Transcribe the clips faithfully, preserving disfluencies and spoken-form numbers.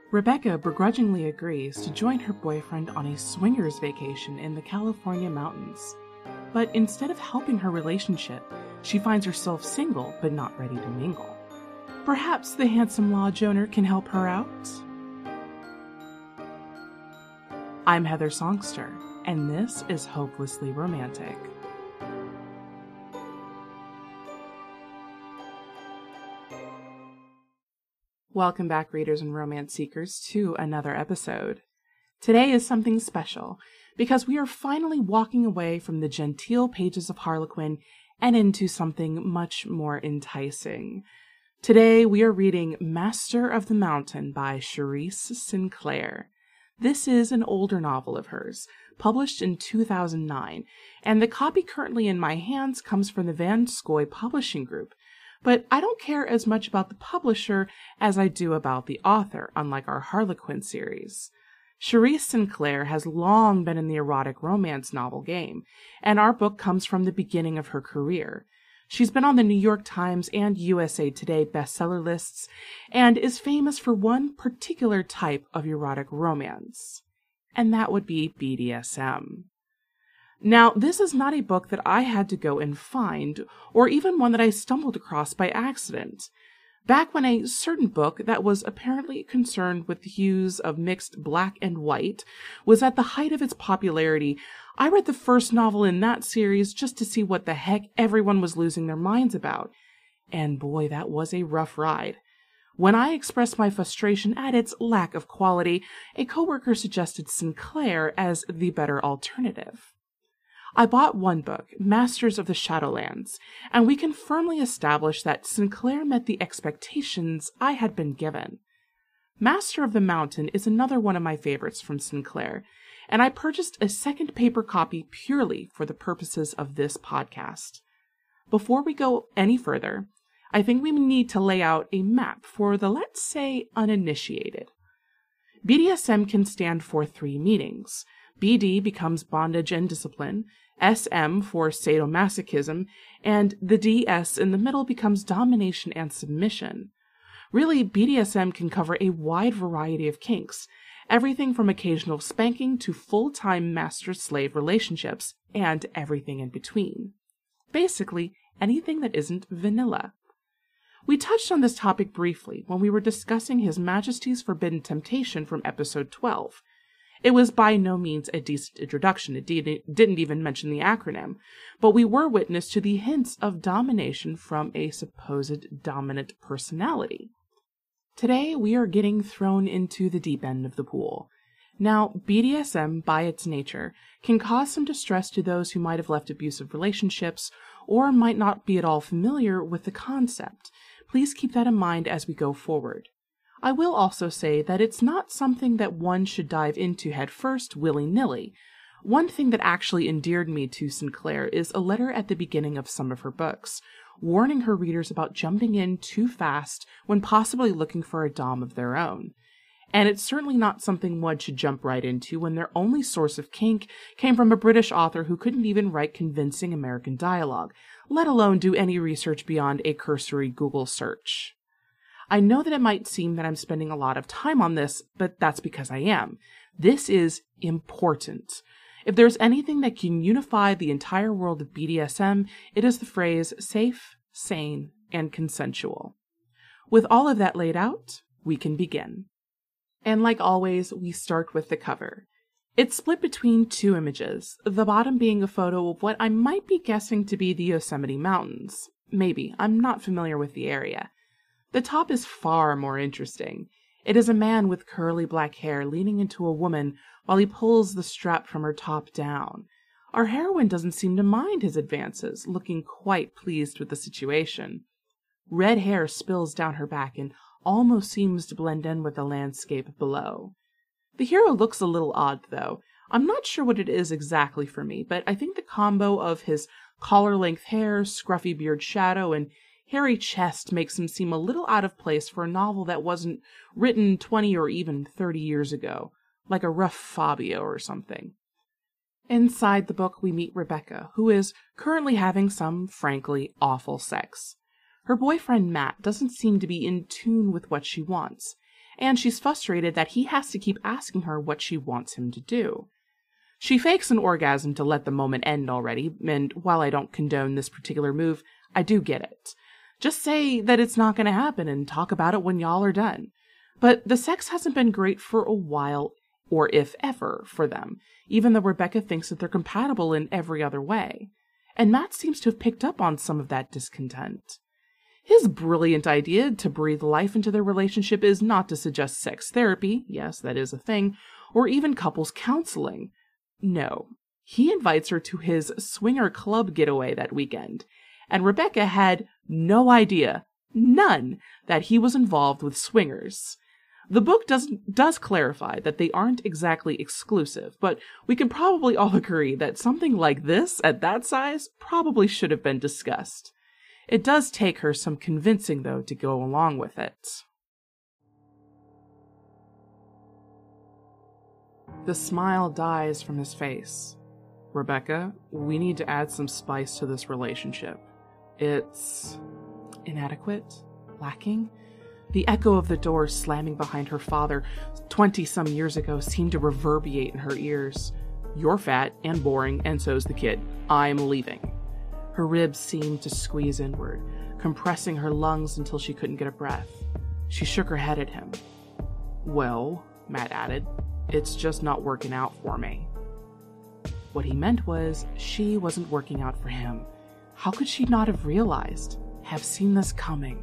Rebecca begrudgingly agrees to join her boyfriend on a swingers vacation in the California mountains. But instead of helping her relationship, she finds herself single but not ready to mingle. Perhaps the handsome lodge owner can help her out? I'm Heather Songster, and this is Hopelessly Romantic. Welcome back, readers and romance seekers, to another episode. Today is something special, because we are finally walking away from the genteel pages of Harlequin and into something much more enticing. Today we are reading Master of the Mountain by Cherise Sinclair. This is an older novel of hers, published in two thousand nine, and the copy currently in my hands comes from the Van Scoy Publishing Group. But I don't care as much about the publisher as I do about the author, unlike our Harlequin series. Cherise Sinclair has long been in the erotic romance novel game, and our book comes from the beginning of her career. She's been on the New York Times and U S A Today bestseller lists, and is famous for one particular type of erotic romance, and that would be B D S M. Now, this is not a book that I had to go and find, or even one that I stumbled across by accident. Back when a certain book that was apparently concerned with the hues of mixed black and white was at the height of its popularity, I read the first novel in that series just to see what the heck everyone was losing their minds about. And boy, that was a rough ride. When I expressed my frustration at its lack of quality, a coworker suggested Sinclair as the better alternative. I bought one book, Masters of the Shadowlands, and we can firmly establish that Sinclair met the expectations I had been given. Master of the Mountain is another one of my favorites from Sinclair, and I purchased a second paper copy purely for the purposes of this podcast. Before we go any further, I think we need to lay out a map for the, let's say, uninitiated. B D S M can stand for three meanings. B D becomes bondage and discipline, S M for sadomasochism, and the D S in the middle becomes domination and submission. Really, B D S M can cover a wide variety of kinks, everything from occasional spanking to full-time master-slave relationships, and everything in between. Basically, anything that isn't vanilla. We touched on this topic briefly when we were discussing His Majesty's Forbidden Temptation from episode twelve. It was by no means a decent introduction. It didn't even mention the acronym, but we were witness to the hints of domination from a supposed dominant personality. Today, we are getting thrown into the deep end of the pool. Now, B D S M, by its nature, can cause some distress to those who might have left abusive relationships or might not be at all familiar with the concept. Please keep that in mind as we go forward. I will also say that it's not something that one should dive into headfirst willy-nilly. One thing that actually endeared me to Sinclair is a letter at the beginning of some of her books, warning her readers about jumping in too fast when possibly looking for a dom of their own. And it's certainly not something one should jump right into when their only source of kink came from a British author who couldn't even write convincing American dialogue, let alone do any research beyond a cursory Google search. I know that it might seem that I'm spending a lot of time on this, but that's because I am. This is important. If there's anything that can unify the entire world of B D S M, it is the phrase safe, sane, and consensual. With all of that laid out, we can begin. And like always, we start with the cover. It's split between two images, the bottom being a photo of what I might be guessing to be the Yosemite Mountains. Maybe, I'm not familiar with the area. The top is far more interesting. It is a man with curly black hair leaning into a woman while he pulls the strap from her top down. Our heroine doesn't seem to mind his advances, looking quite pleased with the situation. Red hair spills down her back and almost seems to blend in with the landscape below. The hero looks a little odd, though. I'm not sure what it is exactly for me, but I think the combo of his collar-length hair, scruffy beard shadow, and hairy chest makes him seem a little out of place for a novel that wasn't written twenty or even thirty years ago, like a rough Fabio or something. Inside the book, we meet Rebecca, who is currently having some, frankly, awful sex. Her boyfriend Matt doesn't seem to be in tune with what she wants, and she's frustrated that he has to keep asking her what she wants him to do. She fakes an orgasm to let the moment end already, and while I don't condone this particular move, I do get it. Just say that it's not going to happen and talk about it when y'all are done. But the sex hasn't been great for a while, or if ever, for them, even though Rebecca thinks that they're compatible in every other way. And Matt seems to have picked up on some of that discontent. His brilliant idea to breathe life into their relationship is not to suggest sex therapy, yes, that is a thing, or even couples counseling. No, he invites her to his swinger club getaway that weekend, and Rebecca had no idea, none, that he was involved with swingers. The book does, does clarify that they aren't exactly exclusive, but we can probably all agree that something like this, at that size, probably should have been discussed. It does take her some convincing, though, to go along with it. The smile dies from his face. Rebecca, we need to add some spice to this relationship. It's inadequate, lacking. The echo of the door slamming behind her father twenty-some years ago seemed to reverberate in her ears. You're fat and boring, and so's the kid. I'm leaving. Her ribs seemed to squeeze inward, compressing her lungs until she couldn't get a breath. She shook her head at him. Well, Matt added, it's just not working out for me. What he meant was she wasn't working out for him. How could she not have realized, have seen this coming?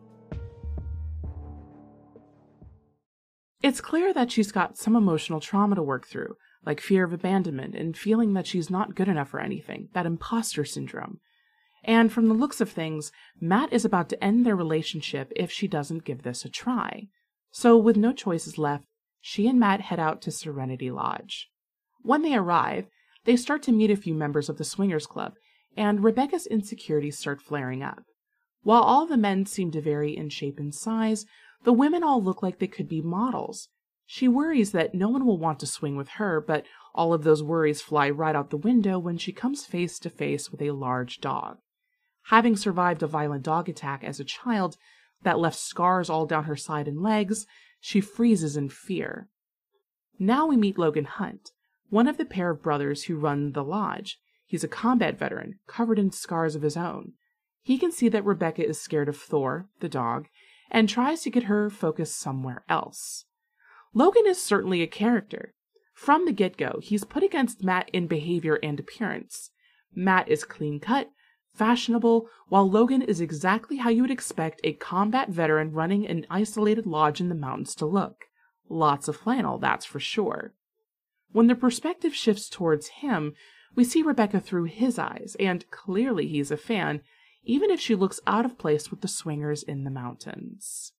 It's clear that she's got some emotional trauma to work through, like fear of abandonment and feeling that she's not good enough for anything, that imposter syndrome. And from the looks of things, Matt is about to end their relationship if she doesn't give this a try. So with no choices left, she and Matt head out to Serenity Lodge. When they arrive, they start to meet a few members of the Swingers Club, and Rebecca's insecurities start flaring up. While all the men seem to vary in shape and size, the women all look like they could be models. She worries that no one will want to swing with her, but all of those worries fly right out the window when she comes face to face with a large dog. Having survived a violent dog attack as a child that left scars all down her side and legs, she freezes in fear. Now we meet Logan Hunt, one of the pair of brothers who run the lodge. He's a combat veteran, covered in scars of his own. He can see that Rebecca is scared of Thor, the dog, and tries to get her focused somewhere else. Logan is certainly a character. From the get-go, he's put against Matt in behavior and appearance. Matt is clean-cut, fashionable, while Logan is exactly how you would expect a combat veteran running an isolated lodge in the mountains to look. Lots of flannel, that's for sure. When the perspective shifts towards him, we see Rebecca through his eyes, and clearly he's a fan, even if she looks out of place with the swingers in the mountains.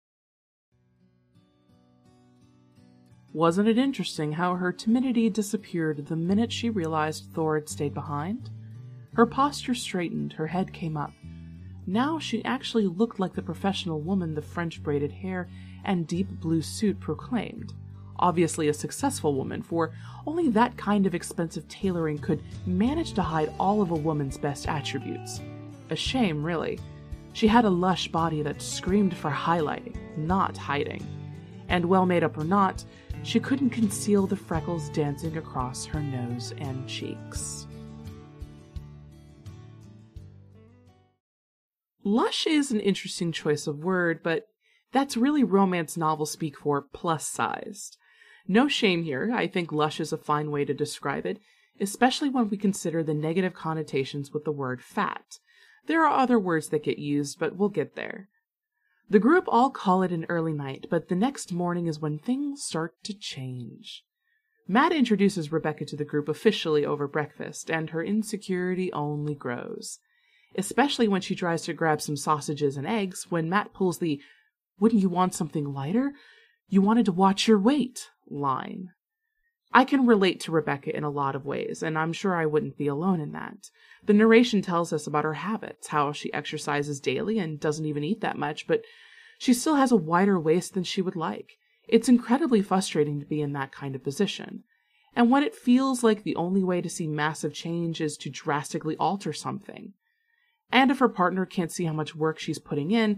Wasn't it interesting how her timidity disappeared the minute she realized Thor had stayed behind? Her posture straightened, her head came up. Now she actually looked like the professional woman the French braided hair and deep blue suit proclaimed. Obviously a successful woman, for only that kind of expensive tailoring could manage to hide all of a woman's best attributes. A shame, really. She had a lush body that screamed for highlighting, not hiding. And well made up or not, she couldn't conceal the freckles dancing across her nose and cheeks. Lush is an interesting choice of word, but that's really romance novel speak for plus-sized. No shame here, I think lush is a fine way to describe it, especially when we consider the negative connotations with the word fat. There are other words that get used, but we'll get there. The group all call it an early night, but the next morning is when things start to change. Matt introduces Rebecca to the group officially over breakfast, and her insecurity only grows. Especially when she tries to grab some sausages and eggs, when Matt pulls the, "Wouldn't you want something lighter? You wanted to watch your weight" line. I can relate to Rebecca in a lot of ways, and I'm sure I wouldn't be alone in that. The narration tells us about her habits, how she exercises daily and doesn't even eat that much, but she still has a wider waist than she would like. It's incredibly frustrating to be in that kind of position. And when it feels like the only way to see massive change is to drastically alter something. And if her partner can't see how much work she's putting in,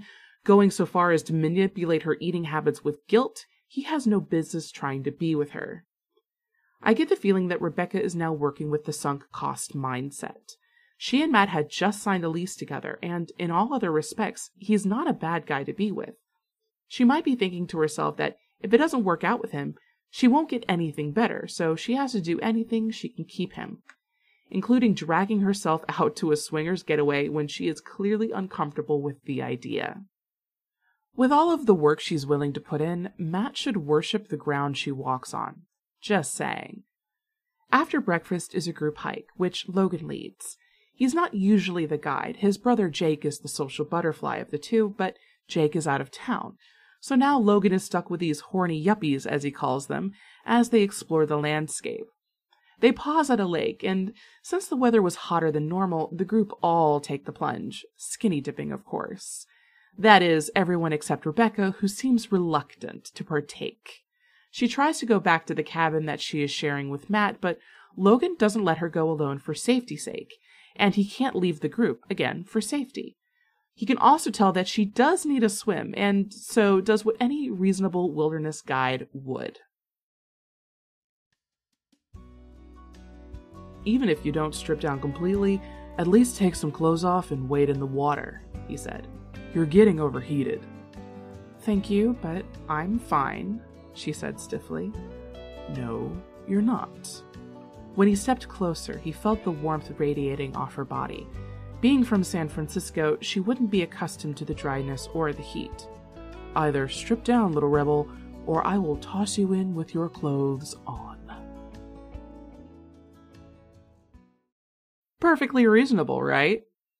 Going so far as to manipulate her eating habits with guilt, he has no business trying to be with her. I get the feeling that Rebecca is now working with the sunk cost mindset. She and Matt had just signed a lease together, and in all other respects, he's not a bad guy to be with. She might be thinking to herself that if it doesn't work out with him, she won't get anything better, so she has to do anything she can keep him, including dragging herself out to a swingers getaway when she is clearly uncomfortable with the idea. With all of the work she's willing to put in, Matt should worship the ground she walks on. Just saying. After breakfast is a group hike, which Logan leads. He's not usually the guide. His brother Jake is the social butterfly of the two, but Jake is out of town. So now Logan is stuck with these horny yuppies, as he calls them, as they explore the landscape. They pause at a lake, and since the weather was hotter than normal, the group all take the plunge. Skinny dipping, of course. That is, everyone except Rebecca, who seems reluctant to partake. She tries to go back to the cabin that she is sharing with Matt, but Logan doesn't let her go alone for safety's sake, and he can't leave the group, again, for safety. He can also tell that she does need a swim, and so does what any reasonable wilderness guide would. Even if you don't strip down completely, at least take some clothes off and wade in the water, he said. You're getting overheated. Thank you, but I'm fine, she said stiffly. No, you're not. When he stepped closer, he felt the warmth radiating off her body. Being from San Francisco, she wouldn't be accustomed to the dryness or the heat. Either strip down, little rebel, or I will toss you in with your clothes on. Perfectly reasonable, right?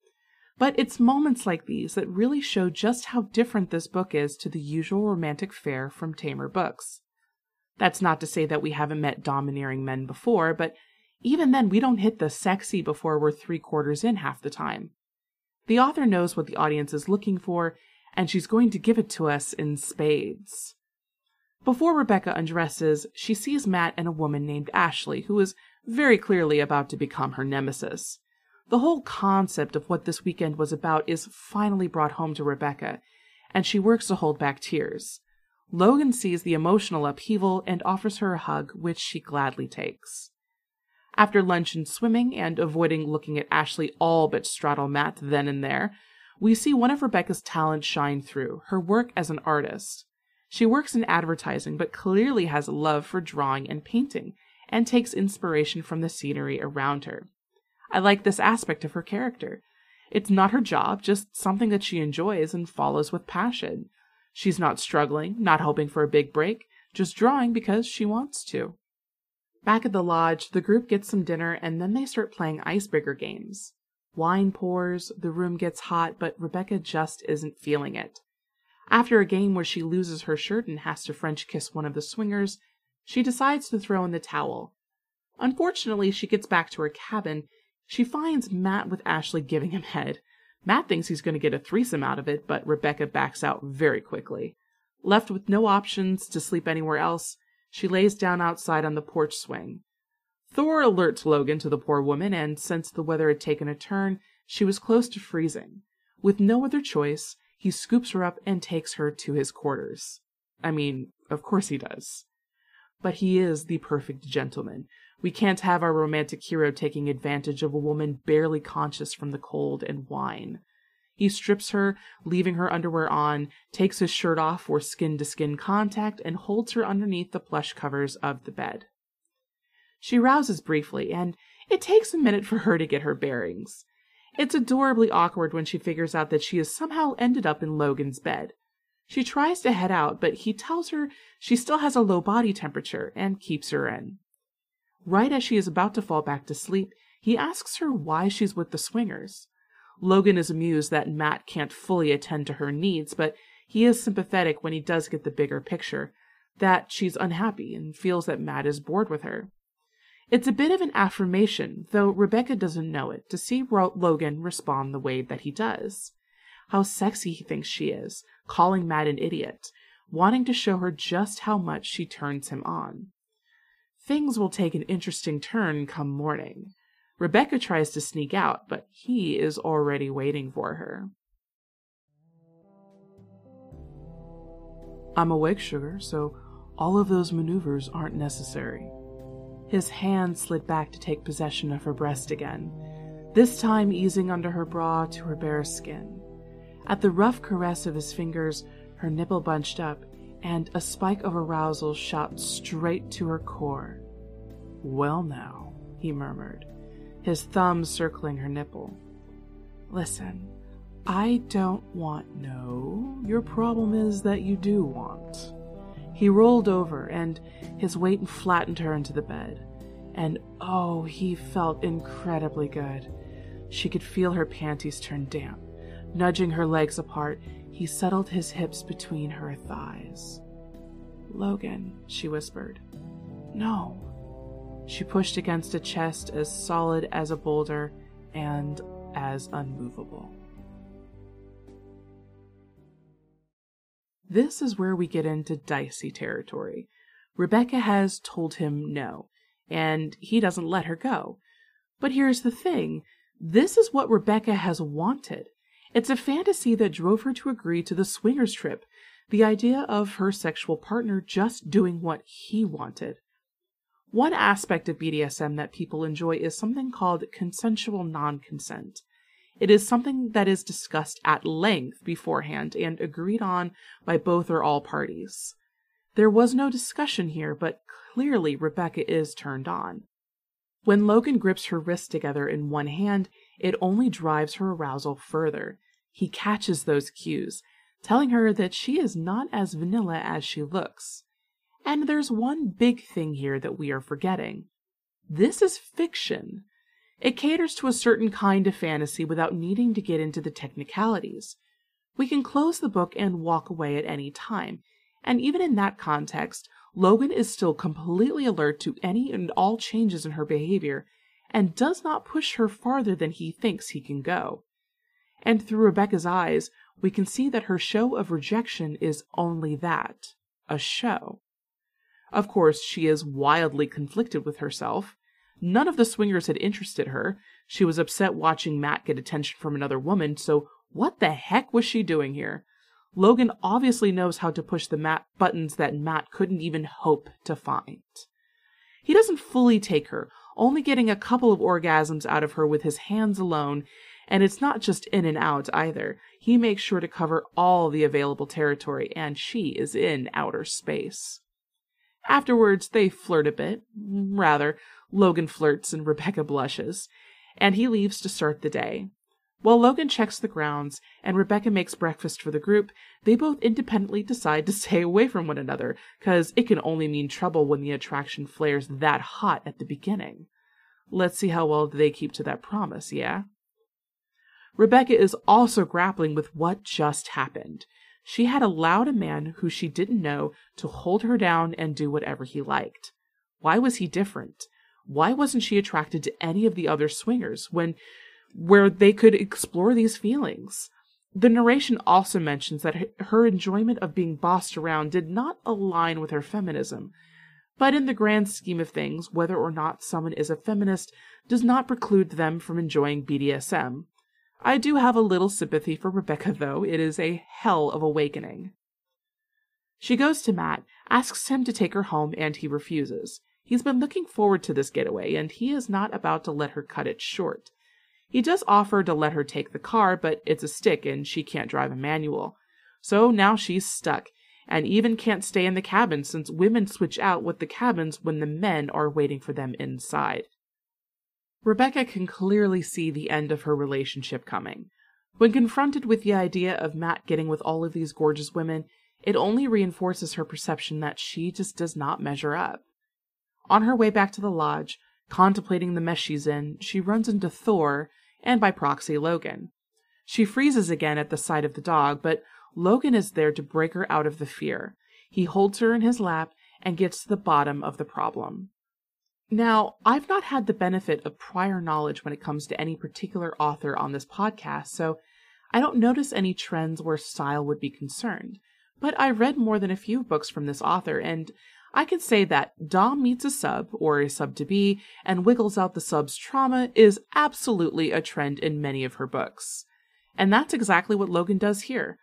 But it's moments like these that really show just how different this book is to the usual romantic fare from Tamer books. That's not to say that we haven't met domineering men before, but even then we don't hit the sexy before we're three quarters in half the time. The author knows what the audience is looking for, and she's going to give it to us in spades. Before Rebecca undresses, she sees Matt and a woman named Ashley, who is very clearly about to become her nemesis. The whole concept of what this weekend was about is finally brought home to Rebecca, and she works to hold back tears. Logan sees the emotional upheaval and offers her a hug, which she gladly takes. After lunch and swimming, and avoiding looking at Ashley all but straddle Matt then and there, we see one of Rebecca's talents shine through, her work as an artist. She works in advertising, but clearly has a love for drawing and painting, and takes inspiration from the scenery around her. I like this aspect of her character. It's not her job, just something that she enjoys and follows with passion. She's not struggling, not hoping for a big break, just drawing because she wants to. Back at the lodge, the group gets some dinner and then they start playing icebreaker games. Wine pours, the room gets hot, but Rebecca just isn't feeling it. After a game where she loses her shirt and has to French kiss one of the swingers, she decides to throw in the towel. Unfortunately, she gets back to her cabin. She finds Matt with Ashley giving him head. Matt thinks he's going to get a threesome out of it, but Rebecca backs out very quickly. Left with no options to sleep anywhere else, she lays down outside on the porch swing. Thor alerts Logan to the poor woman, and since the weather had taken a turn, she was close to freezing. With no other choice, he scoops her up and takes her to his quarters. I mean, of course he does. But he is the perfect gentleman. We can't have our romantic hero taking advantage of a woman barely conscious from the cold and wine. He strips her, leaving her underwear on, takes his shirt off for skin-to-skin contact, and holds her underneath the plush covers of the bed. She rouses briefly, and it takes a minute for her to get her bearings. It's adorably awkward when she figures out that she has somehow ended up in Logan's bed. She tries to head out, but he tells her she still has a low body temperature and keeps her in. Right as she is about to fall back to sleep, he asks her why she's with the swingers. Logan is amused that Matt can't fully attend to her needs, but he is sympathetic when he does get the bigger picture, that she's unhappy and feels that Matt is bored with her. It's a bit of an affirmation, though Rebecca doesn't know it, to see Logan respond the way that he does. How sexy he thinks she is, calling Matt an idiot, wanting to show her just how much she turns him on. Things will take an interesting turn come morning. Rebecca tries to sneak out, but he is already waiting for her. I'm awake, sugar, so all of those maneuvers aren't necessary. His hand slid back to take possession of her breast again, this time easing under her bra to her bare skin. At the rough caress of his fingers, her nipple bunched up, and a spike of arousal shot straight to her core. Well now, he murmured, his thumb circling her nipple. Listen, I don't want no. Your problem is that you do want. He rolled over, and his weight flattened her into the bed. And oh, he felt incredibly good. She could feel her panties turn damp. Nudging her legs apart, he settled his hips between her thighs. Logan, she whispered. No. She pushed against a chest as solid as a boulder and as unmovable. This is where we get into dicey territory. Rebecca has told him no, and he doesn't let her go. But here's the thing. This is what Rebecca has wanted. It's a fantasy that drove her to agree to the swingers trip, the idea of her sexual partner just doing what he wanted. One aspect of B D S M that people enjoy is something called consensual non-consent. It is something that is discussed at length beforehand and agreed on by both or all parties. There was no discussion here, but clearly Rebecca is turned on. When Logan grips her wrists together in one hand, it only drives her arousal further. He catches those cues, telling her that she is not as vanilla as she looks. And there's one big thing here that we are forgetting. This is fiction. It caters to a certain kind of fantasy without needing to get into the technicalities. We can close the book and walk away at any time, and even in that context, Logan is still completely alert to any and all changes in her behavior, and does not push her farther than he thinks he can go. And through Rebecca's eyes, we can see that her show of rejection is only that, a show. Of course, she is wildly conflicted with herself. None of the swingers had interested her. She was upset watching Matt get attention from another woman, so what the heck was she doing here? Logan obviously knows how to push the Matt buttons that Matt couldn't even hope to find. He doesn't fully take her, only getting a couple of orgasms out of her with his hands alone, and it's not just in and out either. He makes sure to cover all the available territory, and she is in outer space. Afterwards, they flirt a bit. Rather, Logan flirts and Rebecca blushes, and he leaves to start the day. While Logan checks the grounds and Rebecca makes breakfast for the group, they both independently decide to stay away from one another, because it can only mean trouble when the attraction flares that hot at the beginning. Let's see how well they keep to that promise, yeah? Rebecca is also grappling with what just happened. She had allowed a man who she didn't know to hold her down and do whatever he liked. Why was he different? Why wasn't she attracted to any of the other swingers when where they could explore these feelings? The narration also mentions that her enjoyment of being bossed around did not align with her feminism. But in the grand scheme of things, whether or not someone is a feminist does not preclude them from enjoying B D S M. I do have a little sympathy for Rebecca, though. It is a hell of awakening. She goes to Matt, asks him to take her home, and he refuses. He's been looking forward to this getaway, and he is not about to let her cut it short. He does offer to let her take the car, but it's a stick, and she can't drive a manual. So now she's stuck, and even can't stay in the cabin since women switch out with the cabins when the men are waiting for them inside. Rebecca can clearly see the end of her relationship coming. When confronted with the idea of Matt getting with all of these gorgeous women, it only reinforces her perception that she just does not measure up. On her way back to the lodge, contemplating the mess she's in, she runs into Thor, and by proxy, Logan. She freezes again at the sight of the dog, but Logan is there to break her out of the fear. He holds her in his lap and gets to the bottom of the problem. Now, I've not had the benefit of prior knowledge when it comes to any particular author on this podcast, so I don't notice any trends where style would be concerned. But I read more than a few books from this author, and I can say that Dom meets a sub, or a sub-to-be, and wiggles out the sub's trauma is absolutely a trend in many of her books. And that's exactly what Logan does here.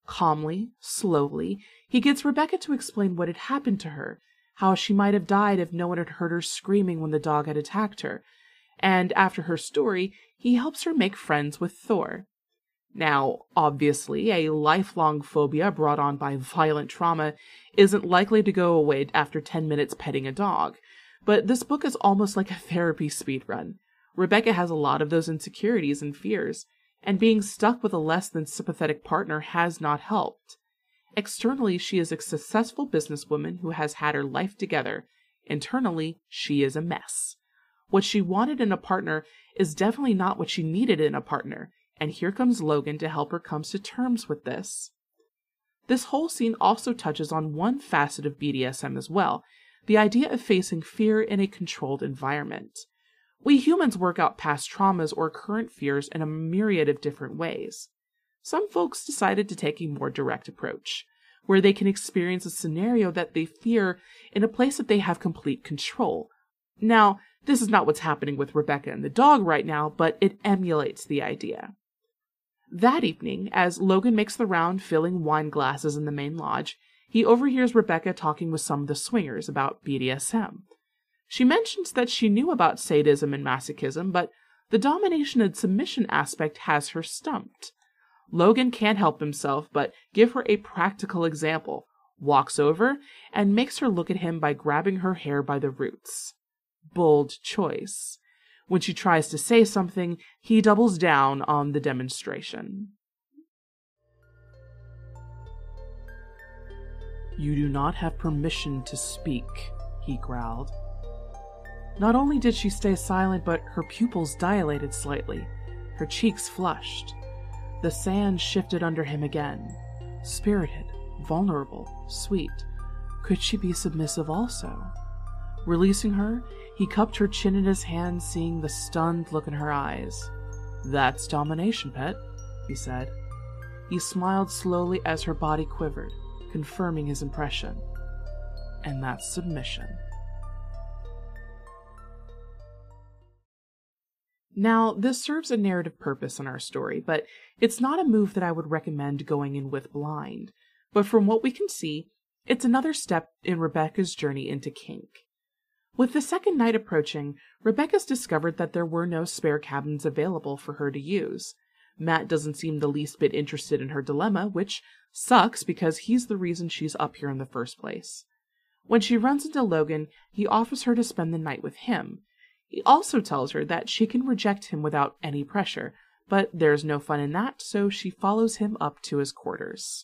Calmly, slowly, he gets Rebecca to explain what had happened to her, how she might have died if no one had heard her screaming when the dog had attacked her, and after her story, he helps her make friends with Thor. Now, obviously, a lifelong phobia brought on by violent trauma isn't likely to go away after ten minutes petting a dog, but this book is almost like a therapy speedrun. Rebecca has a lot of those insecurities and fears, and being stuck with a less than sympathetic partner has not helped. Externally, she is a successful businesswoman who has had her life together. Internally, she is a mess. What she wanted in a partner is definitely not what she needed in a partner, and here comes Logan to help her come to terms with this. This whole scene also touches on one facet of B D S M as well, the idea of facing fear in a controlled environment. We humans work out past traumas or current fears in a myriad of different ways. Some folks decided to take a more direct approach, where they can experience a scenario that they fear in a place that they have complete control. Now, this is not what's happening with Rebecca and the dog right now, but it emulates the idea. That evening, as Logan makes the round filling wine glasses in the main lodge, he overhears Rebecca talking with some of the swingers about B D S M. She mentions that she knew about sadism and masochism, but the domination and submission aspect has her stumped. Logan can't help himself but give her a practical example, walks over, and makes her look at him by grabbing her hair by the roots. Bold choice. When she tries to say something, he doubles down on the demonstration. "You do not have permission to speak," he growled. Not only did she stay silent, but her pupils dilated slightly, her cheeks flushed. The sand shifted under him again. Spirited, vulnerable, sweet. Could she be submissive also? Releasing her, he cupped her chin in his hand, seeing the stunned look in her eyes. "That's domination, pet," he said. He smiled slowly as her body quivered, confirming his impression. "And that's submission." Now, this serves a narrative purpose in our story, but it's not a move that I would recommend going in with blind. But from what we can see, it's another step in Rebecca's journey into kink. With the second night approaching, Rebecca's discovered that there were no spare cabins available for her to use. Matt doesn't seem the least bit interested in her dilemma, which sucks because he's the reason she's up here in the first place. When she runs into Logan, he offers her to spend the night with him. He also tells her that she can reject him without any pressure, but there's no fun in that, so she follows him up to his quarters.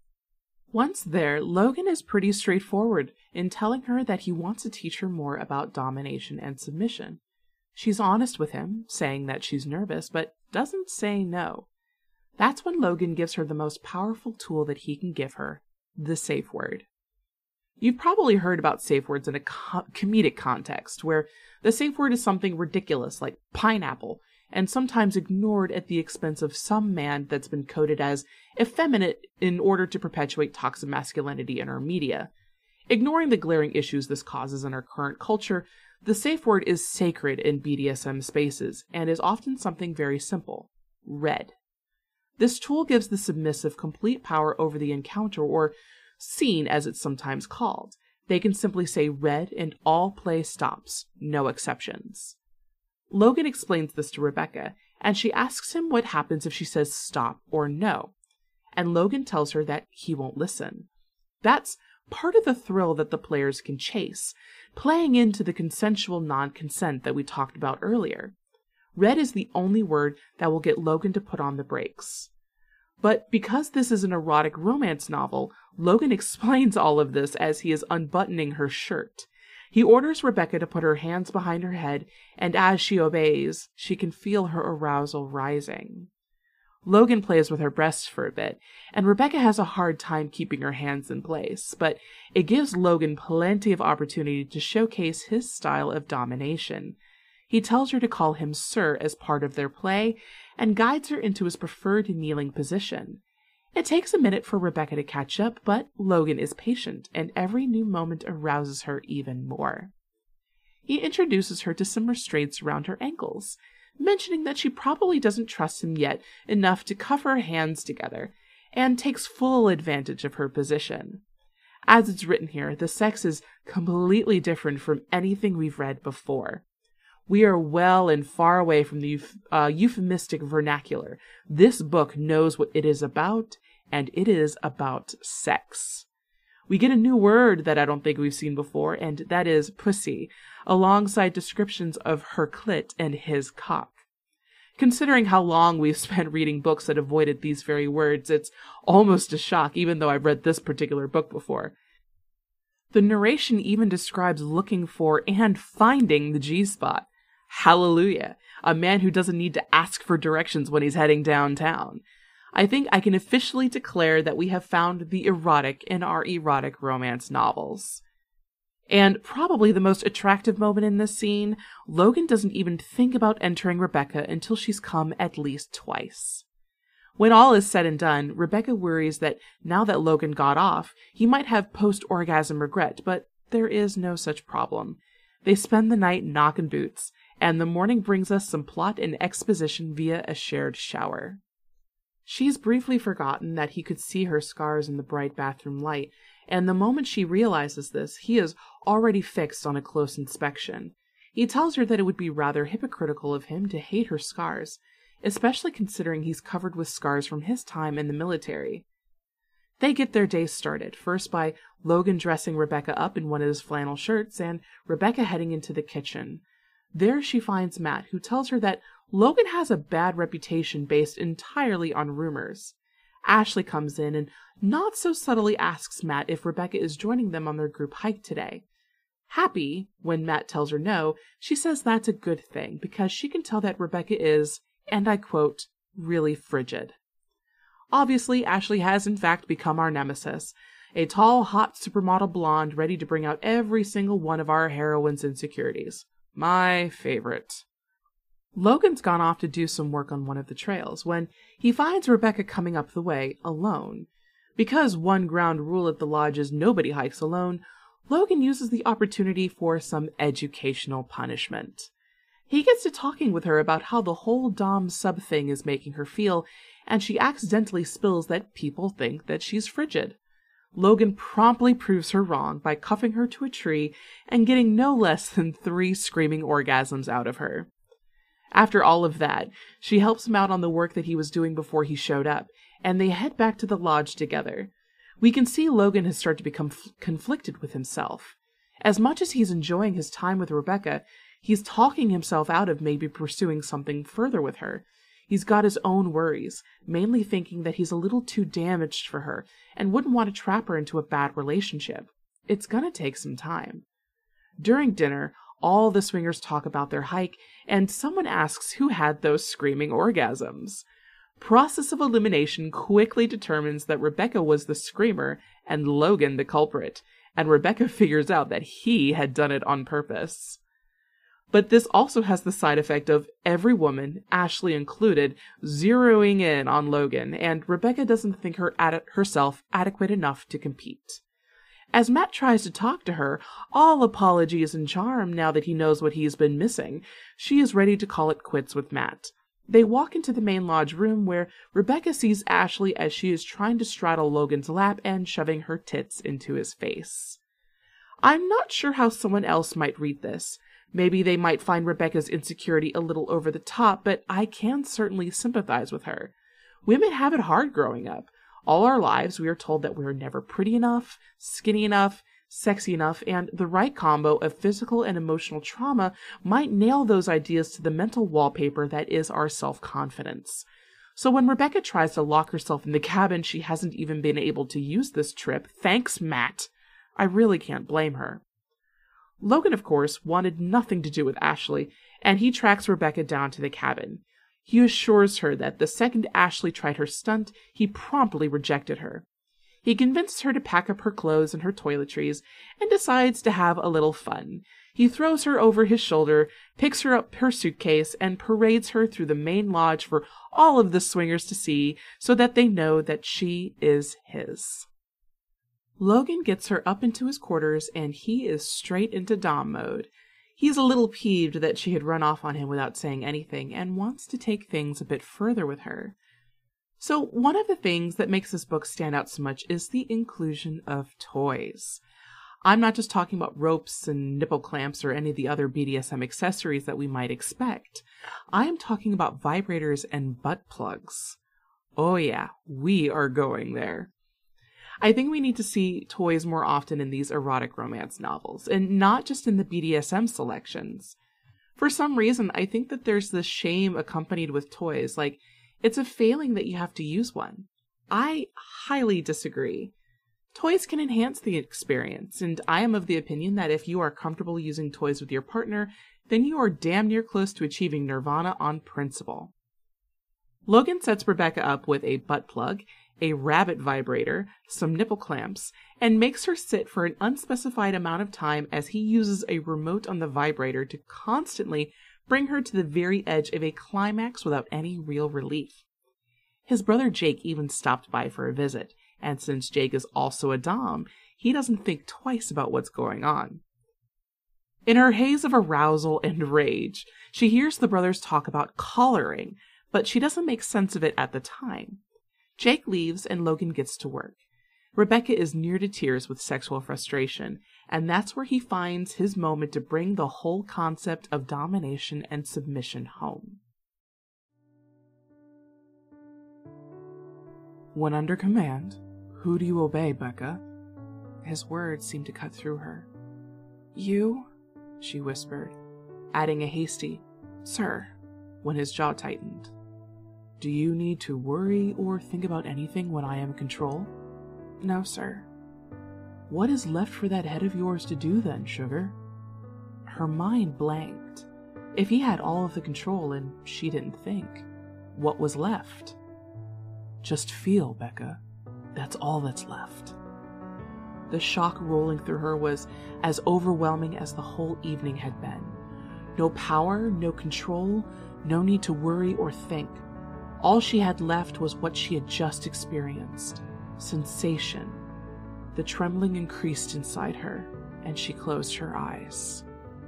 Once there, Logan is pretty straightforward in telling her that he wants to teach her more about domination and submission. She's honest with him, saying that she's nervous, but doesn't say no. That's when Logan gives her the most powerful tool that he can give her, the safe word. You've probably heard about safe words in a co- comedic context, where the safe word is something ridiculous like pineapple, and sometimes ignored at the expense of some man that's been coded as effeminate in order to perpetuate toxic masculinity in our media. Ignoring the glaring issues this causes in our current culture, the safe word is sacred in B D S M spaces, and is often something very simple: red. This tool gives the submissive complete power over the encounter, or scene as it's sometimes called. They can simply say red and all play stops, no exceptions. Logan explains this to Rebecca, and she asks him what happens if she says stop or no. And Logan tells her that he won't listen. That's part of the thrill that the players can chase, playing into the consensual non-consent that we talked about earlier. Red is the only word that will get Logan to put on the brakes. But because this is an erotic romance novel, Logan explains all of this as he is unbuttoning her shirt. He orders Rebecca to put her hands behind her head, and as she obeys, she can feel her arousal rising. Logan plays with her breasts for a bit, and Rebecca has a hard time keeping her hands in place, but it gives Logan plenty of opportunity to showcase his style of domination. He tells her to call him Sir as part of their play, and guides her into his preferred kneeling position. It takes a minute for Rebecca to catch up, but Logan is patient, and every new moment arouses her even more. He introduces her to some restraints around her ankles, mentioning that she probably doesn't trust him yet enough to cuff her hands together, and takes full advantage of her position. As it's written here, the sex is completely different from anything we've read before. We are well and far away from the uh, euphemistic vernacular. This book knows what it is about, and it is about sex. We get a new word that I don't think we've seen before, and that is pussy, alongside descriptions of her clit and his cock. Considering how long we've spent reading books that avoided these very words, it's almost a shock, even though I've read this particular book before. The narration even describes looking for and finding the G-spot. Hallelujah! A man who doesn't need to ask for directions when he's heading downtown. I think I can officially declare that we have found the erotic in our erotic romance novels. And probably the most attractive moment in this scene, Logan doesn't even think about entering Rebecca until she's come at least twice. When all is said and done, Rebecca worries that now that Logan got off, he might have post-orgasm regret, but there is no such problem. They spend the night knocking boots, and the morning brings us some plot and exposition via a shared shower. She's briefly forgotten that he could see her scars in the bright bathroom light, and the moment she realizes this, he is already fixed on a close inspection. He tells her that it would be rather hypocritical of him to hate her scars, especially considering he's covered with scars from his time in the military. They get their day started, first by Logan dressing Rebecca up in one of his flannel shirts, and Rebecca heading into the kitchen. There she finds Matt, who tells her that Logan has a bad reputation based entirely on rumors. Ashley comes in and not so subtly asks Matt if Rebecca is joining them on their group hike today. Happy, when Matt tells her no, she says that's a good thing because she can tell that Rebecca is, and I quote, really frigid. Obviously, Ashley has in fact become our nemesis, a tall, hot supermodel blonde ready to bring out every single one of our heroine's insecurities. My favorite. Logan's gone off to do some work on one of the trails when he finds Rebecca coming up the way alone. Because one ground rule at the lodge is nobody hikes alone, Logan uses the opportunity for some educational punishment. He gets to talking with her about how the whole dom sub thing is making her feel, and she accidentally spills that people think that she's frigid. Logan promptly proves her wrong by cuffing her to a tree and getting no less than three screaming orgasms out of her. After all of that, she helps him out on the work that he was doing before he showed up, and they head back to the lodge together. We can see Logan has started to become f- conflicted with himself. As much as he's enjoying his time with Rebecca, he's talking himself out of maybe pursuing something further with her. He's got his own worries, mainly thinking that he's a little too damaged for her and wouldn't want to trap her into a bad relationship. It's gonna take some time. During dinner, all the swingers talk about their hike, and someone asks who had those screaming orgasms. Process of elimination quickly determines that Rebecca was the screamer and Logan the culprit, and Rebecca figures out that he had done it on purpose. But this also has the side effect of every woman, Ashley included, zeroing in on Logan, and Rebecca doesn't think her ad- herself adequate enough to compete. As Matt tries to talk to her, all apologies and charm now that he knows what he's been missing, she is ready to call it quits with Matt. They walk into the main lodge room where Rebecca sees Ashley as she is trying to straddle Logan's lap and shoving her tits into his face. I'm not sure how someone else might read this. Maybe they might find Rebecca's insecurity a little over the top, but I can certainly sympathize with her. Women have it hard growing up. All our lives, we are told that we're never pretty enough, skinny enough, sexy enough, and the right combo of physical and emotional trauma might nail those ideas to the mental wallpaper that is our self-confidence. So when Rebecca tries to lock herself in the cabin she hasn't even been able to use this trip, thanks, Matt, I really can't blame her. Logan, of course, wanted nothing to do with Ashley, and he tracks Rebecca down to the cabin. He assures her that the second Ashley tried her stunt, he promptly rejected her. He convinces her to pack up her clothes and her toiletries, and decides to have a little fun. He throws her over his shoulder, picks her up her suitcase, and parades her through the main lodge for all of the swingers to see, so that they know that she is his. Logan gets her up into his quarters, and he is straight into dom mode. He's a little peeved that she had run off on him without saying anything, and wants to take things a bit further with her. So one of the things that makes this book stand out so much is the inclusion of toys. I'm not just talking about ropes and nipple clamps or any of the other B D S M accessories that we might expect. I am talking about vibrators and butt plugs. Oh yeah, we are going there. I think we need to see toys more often in these erotic romance novels, and not just in the B D S M selections. For some reason, I think that there's this shame accompanied with toys, like it's a failing that you have to use one. I highly disagree. Toys can enhance the experience, and I am of the opinion that if you are comfortable using toys with your partner, then you are damn near close to achieving nirvana on principle. Logan sets Rebecca up with a butt plug, a rabbit vibrator, some nipple clamps, and makes her sit for an unspecified amount of time as he uses a remote on the vibrator to constantly bring her to the very edge of a climax without any real relief. His brother Jake even stopped by for a visit, and since Jake is also a dom, he doesn't think twice about what's going on. In her haze of arousal and rage, she hears the brothers talk about collaring, but she doesn't make sense of it at the time. Jake leaves and Logan gets to work. Rebecca is near to tears with sexual frustration, and that's where he finds his moment to bring the whole concept of domination and submission home. When under command, who do you obey, Becca? His words seemed to cut through her. You, she whispered, adding a hasty, sir, when his jaw tightened. Do you need to worry or think about anything when I am in control? No, sir. What is left for that head of yours to do then, sugar? Her mind blanked. If he had all of the control and she didn't think, what was left? Just feel, Becca. That's all that's left. The shock rolling through her was as overwhelming as the whole evening had been. No power, no control, no need to worry or think. All she had left was what she had just experienced. Sensation. The trembling increased inside her, and she closed her eyes.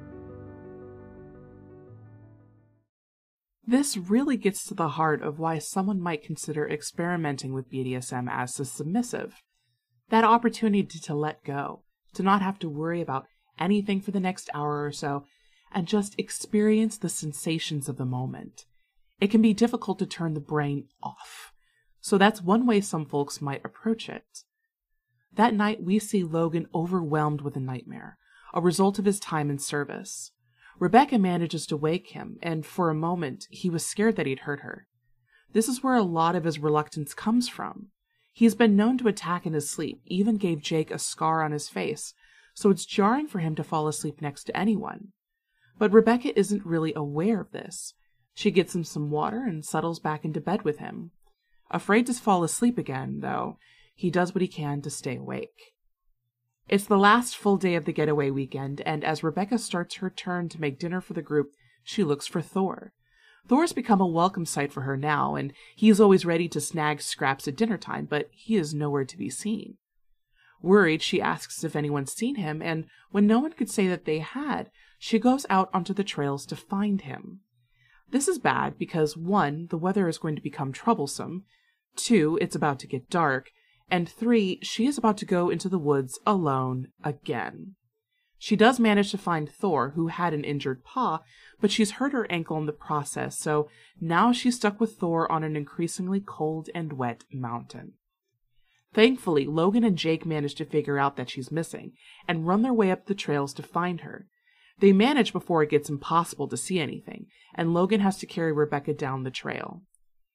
This really gets to the heart of why someone might consider experimenting with B D S M as a submissive. That opportunity to let go, to not have to worry about anything for the next hour or so, and just experience the sensations of the moment. It can be difficult to turn the brain off, so that's one way some folks might approach it. That night, we see Logan overwhelmed with a nightmare, a result of his time in service. Rebecca manages to wake him, and for a moment, he was scared that he'd hurt her. This is where a lot of his reluctance comes from. He's been known to attack in his sleep, even gave Jake a scar on his face, so it's jarring for him to fall asleep next to anyone. But Rebecca isn't really aware of this. She gets him some water and settles back into bed with him. Afraid to fall asleep again, though, he does what he can to stay awake. It's the last full day of the getaway weekend, and as Rebecca starts her turn to make dinner for the group, she looks for Thor. Thor's become a welcome sight for her now, and he is always ready to snag scraps at dinner time, but he is nowhere to be seen. Worried, she asks if anyone's seen him, and when no one could say that they had, she goes out onto the trails to find him. This is bad because, one, the weather is going to become troublesome, two, it's about to get dark, and three, she is about to go into the woods alone again. She does manage to find Thor, who had an injured paw, but she's hurt her ankle in the process, so now she's stuck with Thor on an increasingly cold and wet mountain. Thankfully, Logan and Jake manage to figure out that she's missing, and run their way up the trails to find her. They manage before it gets impossible to see anything, and Logan has to carry Rebecca down the trail.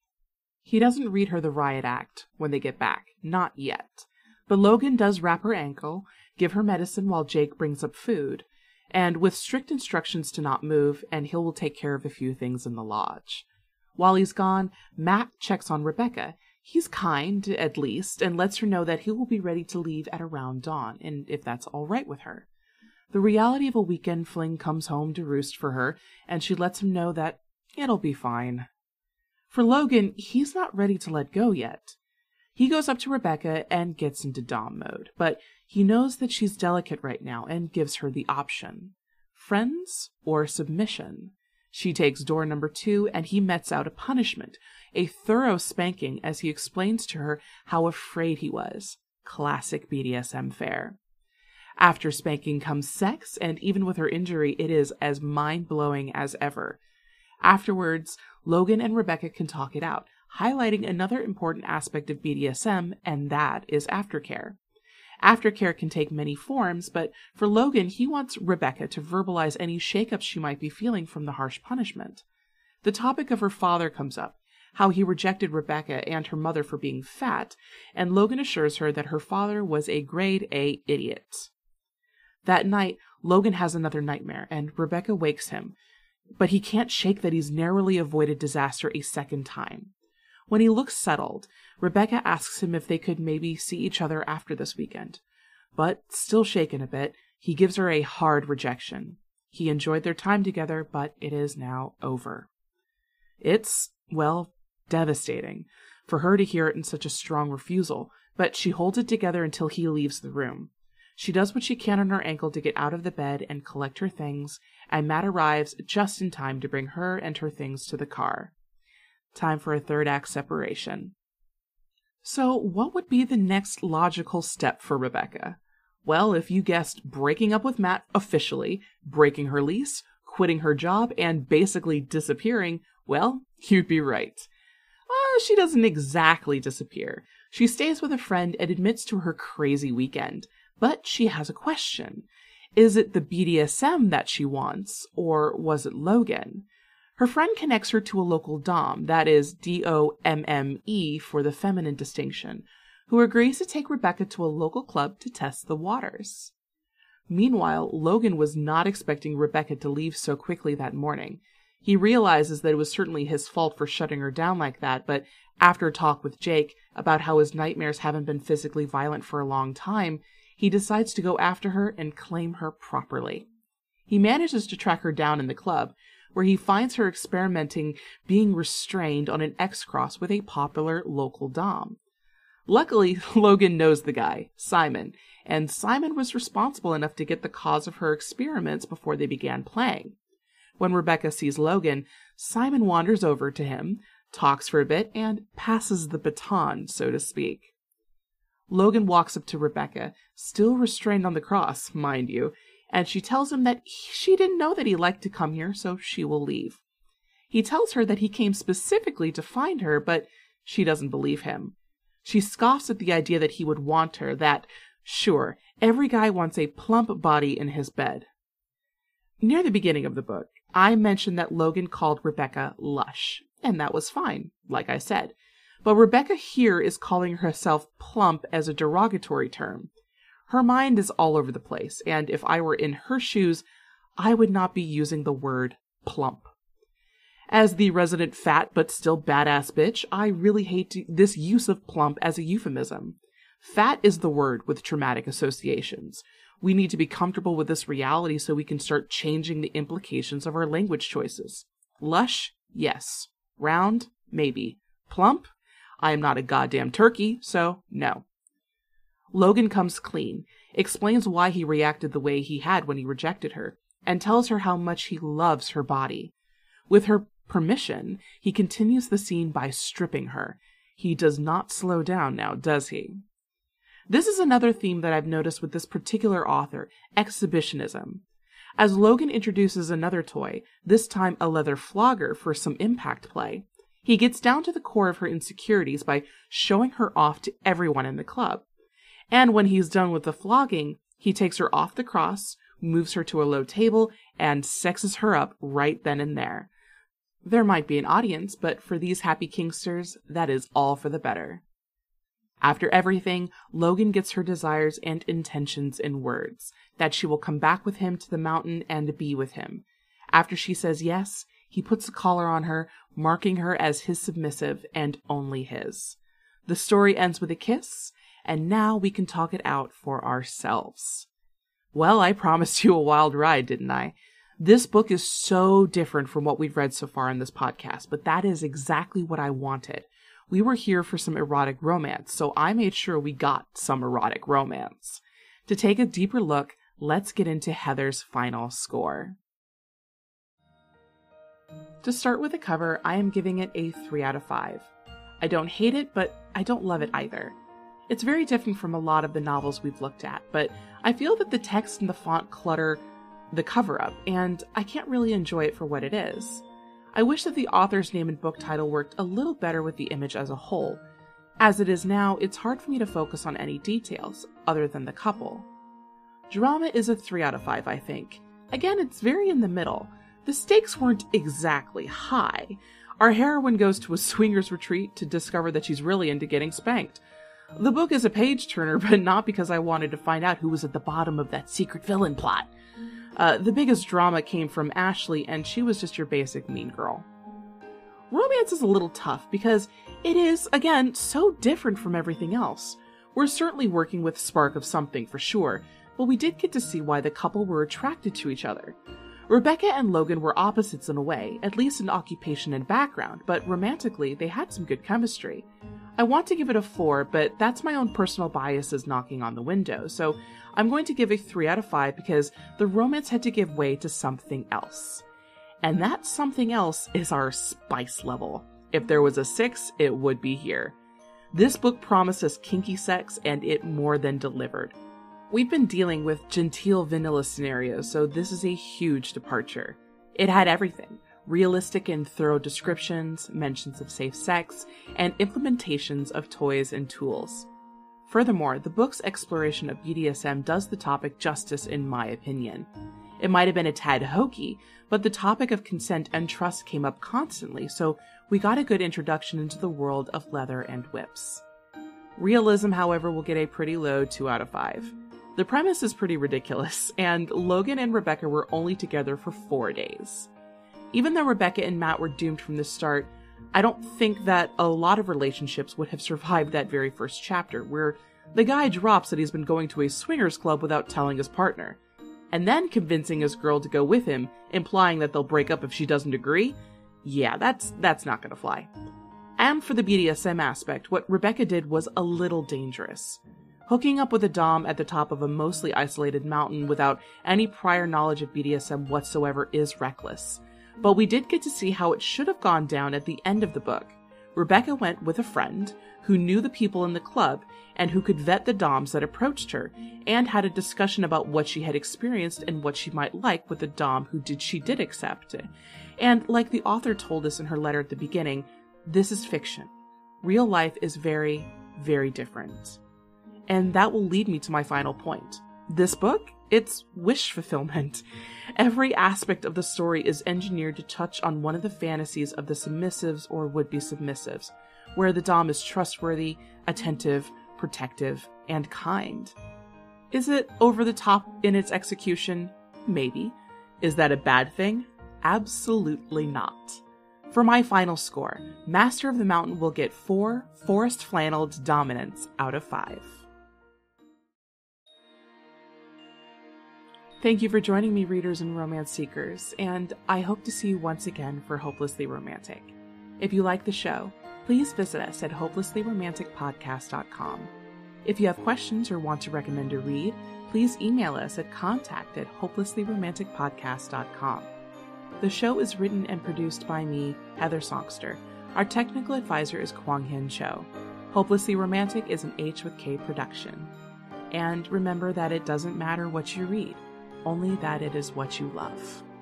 He doesn't read her the riot act when they get back, not yet. But Logan does wrap her ankle, give her medicine while Jake brings up food, and with strict instructions to not move, and he will take care of a few things in the lodge. While he's gone, Matt checks on Rebecca. He's kind, at least, and lets her know that he will be ready to leave at around dawn, and if that's all right with her. The reality of a weekend fling comes home to roost for her, and she lets him know that it'll be fine. For Logan, he's not ready to let go yet. He goes up to Rebecca and gets into dom mode, but he knows that she's delicate right now and gives her the option. Friends or submission? She takes door number two, and he metes out a punishment, a thorough spanking as he explains to her how afraid he was. Classic B D S M fare. After spanking comes sex, and even with her injury, it is as mind-blowing as ever. Afterwards, Logan and Rebecca can talk it out, highlighting another important aspect of B D S M, and that is aftercare. Aftercare can take many forms, but for Logan, he wants Rebecca to verbalize any shakeups she might be feeling from the harsh punishment. The topic of her father comes up, how he rejected Rebecca and her mother for being fat, and Logan assures her that her father was a grade A idiot. That night, Logan has another nightmare, and Rebecca wakes him, but he can't shake that he's narrowly avoided disaster a second time. When he looks settled, Rebecca asks him if they could maybe see each other after this weekend. But, still shaken a bit, he gives her a hard rejection. He enjoyed their time together, but it is now over. It's, well, devastating for her to hear it in such a strong refusal, but she holds it together until he leaves the room. She does what she can on her ankle to get out of the bed and collect her things, and Matt arrives just in time to bring her and her things to the car. Time for a third act separation. So, what would be the next logical step for Rebecca? Well, if you guessed breaking up with Matt officially, breaking her lease, quitting her job, and basically disappearing, well, you'd be right. Well, she doesn't exactly disappear. She stays with a friend and admits to her crazy weekend. But she has a question. Is it the B D S M that she wants, or was it Logan? Her friend connects her to a local dom, that is D O M M E for the feminine distinction, who agrees to take Rebecca to a local club to test the waters. Meanwhile, Logan was not expecting Rebecca to leave so quickly that morning. He realizes that it was certainly his fault for shutting her down like that, but after a talk with Jake about how his nightmares haven't been physically violent for a long time, he decides to go after her and claim her properly. He manages to track her down in the club, where he finds her experimenting being restrained on an X-Cross with a popular local dom. Luckily, Logan knows the guy, Simon, and Simon was responsible enough to get the cause of her experiments before they began playing. When Rebecca sees Logan, Simon wanders over to him, talks for a bit, and passes the baton, so to speak. Logan walks up to Rebecca, still restrained on the cross, mind you, and she tells him that he, she didn't know that he liked to come here, so she will leave. He tells her that he came specifically to find her, but she doesn't believe him. She scoffs at the idea that he would want her, that, sure, every guy wants a plump body in his bed. Near the beginning of the book, I mentioned that Logan called Rebecca lush, and that was fine, like I said. But Rebecca here is calling herself plump as a derogatory term. Her mind is all over the place, and if I were in her shoes, I would not be using the word plump. As the resident fat but still badass bitch, I really hate to, this use of plump as a euphemism. Fat is the word with traumatic associations. We need to be comfortable with this reality so we can start changing the implications of our language choices. Lush? Yes. Round? Maybe. Plump? I am not a goddamn turkey, so no. Logan comes clean, explains why he reacted the way he had when he rejected her, and tells her how much he loves her body. With her permission, he continues the scene by stripping her. He does not slow down now, does he? This is another theme that I've noticed with this particular author, exhibitionism. As Logan introduces another toy, this time a leather flogger for some impact play, he gets down to the core of her insecurities by showing her off to everyone in the club. And when he's done with the flogging, he takes her off the cross, moves her to a low table, and sexes her up right then and there. There might be an audience, but for these happy kinksters, that is all for the better. After everything, Logan gets her desires and intentions in words, that she will come back with him to the mountain and be with him. After she says yes, he puts a collar on her, marking her as his submissive and only his. The story ends with a kiss, and now we can talk it out for ourselves. Well, I promised you a wild ride, didn't I? This book is so different from what we've read so far in this podcast, but that is exactly what I wanted. We were here for some erotic romance, so I made sure we got some erotic romance. To take a deeper look, let's get into Heather's final score. To start with the cover, I am giving it a three out of five. I don't hate it, but I don't love it either. It's very different from a lot of the novels we've looked at, but I feel that the text and the font clutter the cover up, and I can't really enjoy it for what it is. I wish that the author's name and book title worked a little better with the image as a whole. As it is now, it's hard for me to focus on any details, other than the couple. Drama is a three out of five, I think. Again, it's very in the middle. The stakes weren't exactly high. Our heroine goes to a swingers retreat to discover that she's really into getting spanked. The book is a page-turner, but not because I wanted to find out who was at the bottom of that secret villain plot. Uh, the biggest drama came from Ashley, and she was just your basic mean girl. Romance is a little tough because it is, again, so different from everything else. We're certainly working with spark of something for sure, but we did get to see why the couple were attracted to each other. Rebecca and Logan were opposites in a way, at least in occupation and background, but romantically, they had some good chemistry. I want to give it a four, but that's my own personal biases knocking on the window, so I'm going to give a three out of five because the romance had to give way to something else. And that something else is our spice level. If there was a six, it would be here. This book promises kinky sex, and it more than delivered. We've been dealing with genteel vanilla scenarios, so this is a huge departure. It had everything. Realistic and thorough descriptions, mentions of safe sex, and implementations of toys and tools. Furthermore, the book's exploration of B D S M does the topic justice in my opinion. It might have been a tad hokey, but the topic of consent and trust came up constantly, so we got a good introduction into the world of leather and whips. Realism, however, will get a pretty low two out of five. The premise is pretty ridiculous, and Logan and Rebecca were only together for four days. Even though Rebecca and Matt were doomed from the start, I don't think that a lot of relationships would have survived that very first chapter, where the guy drops that he's been going to a swingers club without telling his partner, and then convincing his girl to go with him, implying that they'll break up if she doesn't agree. Yeah, that's that's not gonna fly. And for the B D S M aspect, what Rebecca did was a little dangerous. Hooking up with a dom at the top of a mostly isolated mountain without any prior knowledge of B D S M whatsoever is reckless. But we did get to see how it should have gone down at the end of the book. Rebecca went with a friend who knew the people in the club and who could vet the doms that approached her, and had a discussion about what she had experienced and what she might like with the dom who did she did accept. And like the author told us in her letter at the beginning, this is fiction. Real life is very, very different. And that will lead me to my final point. This book, it's wish fulfillment. Every aspect of the story is engineered to touch on one of the fantasies of the submissives or would-be submissives, where the dom is trustworthy, attentive, protective, and kind. Is it over the top in its execution? Maybe. Is that a bad thing? Absolutely not. For my final score, Master of the Mountain will get four forest flanneled dominants out of five. Thank you for joining me, readers and romance seekers, and I hope to see you once again for Hopelessly Romantic. If you like the show, please visit us at hopelessly romantic podcast dot com. If you have questions or want to recommend a read, please email us at contact at hopelessly romantic podcast dot com. The show is written and produced by me, Heather Songster. Our technical advisor is Kwang Hin Cho. Hopelessly Romantic is an H with K production. And remember that it doesn't matter what you read, only that it is what you love.